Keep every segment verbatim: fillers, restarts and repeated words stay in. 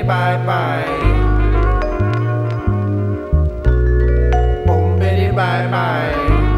bye bye. Boom bitty bye bye.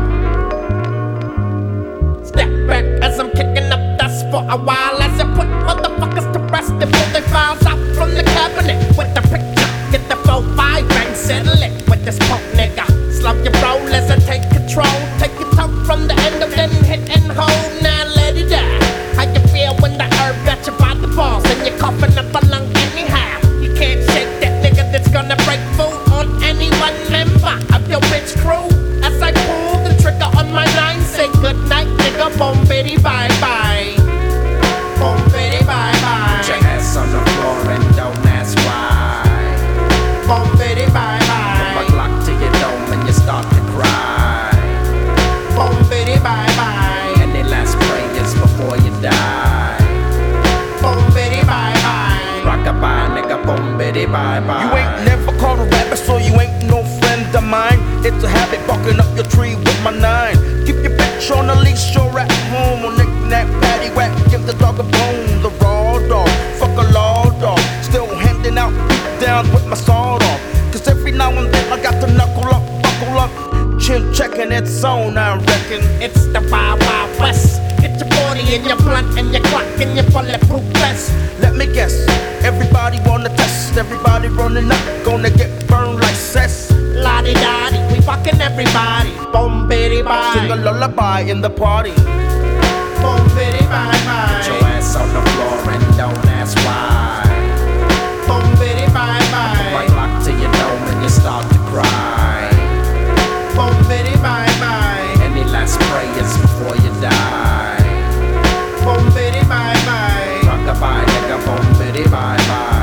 Step back as I'm kicking up dust for a while, as I put motherfuckers to rest and pull their files out from the cabinet with the picture. Get the four five bang, settle it with this punk nigga. Slow your roll as I take control. Take your toe from the end of then hit and hold. Now let it die. How you feel when the herb got you by the balls and you're coughing up a lung anyhow? You can't shake that nigga that's gonna break food on any one member of your bitch crew. As I pull the trigger on my line, say good night, nigga. Boom bitty bye bye. Boom bitty bye bye. Put your ass on the floor and don't ask why. Boom bitty bye bye. Put my Glock to your dome and you start to cry. Boom bitty bye bye. Any last prayers before you die? Boom bitty bye bye. Rockabye, nigga, boom bitty bye bye. You ain't never caught a rabbit, so you ain't no friend of mine. It's a habit barking up your tree with my nine. Keep your bitch on the leash, you're at home. On knick-knack, paddywhack, give the dog a bone. The raw dog, fuck a law dog. Still handing out beat downs with my sword off. Cause every now and then I got to knuckle up, buckle up. Chin checking its on, I reckon. It's the Wild Wild West. Get your forty and your blunt and your clock and your bulletproof vest. Let me guess, everybody wanna test. Everybody running up, gonna get burned like cess. Lottie dottie, we fucking everybody. Boom bitty bye. Sing a lullaby in the party. Boom bitty bye bye. Put your ass on the floor and don't ask why. Boom bitty bye bye. Put my Glock to your dome and you start to cry. Boom bitty bye bye. Any last prayers before you die? Boom bitty bye bye. Rockabye, nigga, boom bitty bye bye.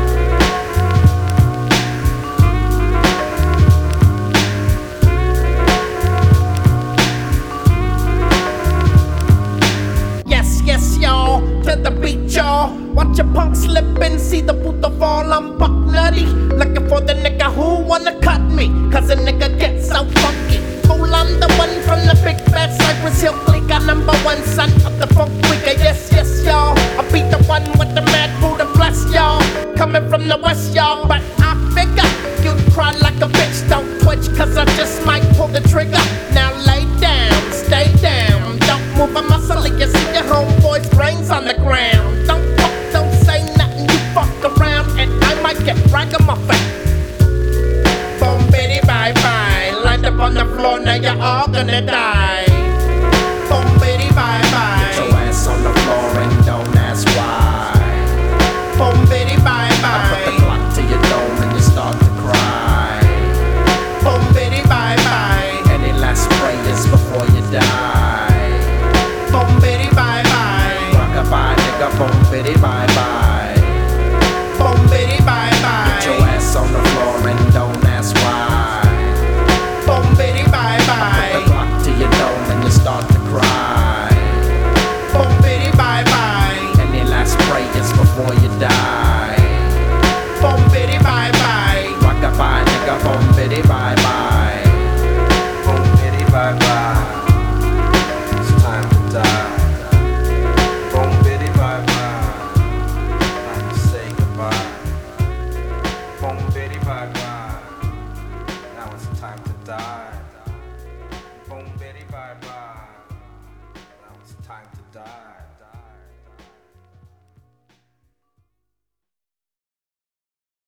Yes, yes, y'all, to the beat, y'all. Watch a punk slip and see the puto fall. I'm buck nutty, looking for the nigga who wanna cut me. Cause a nigga gets so funky. Fool, I'm the one from the big fat Cypress Hill clique. I'm number one son of the funk quicker. Yes, yes, y'all, I beat the one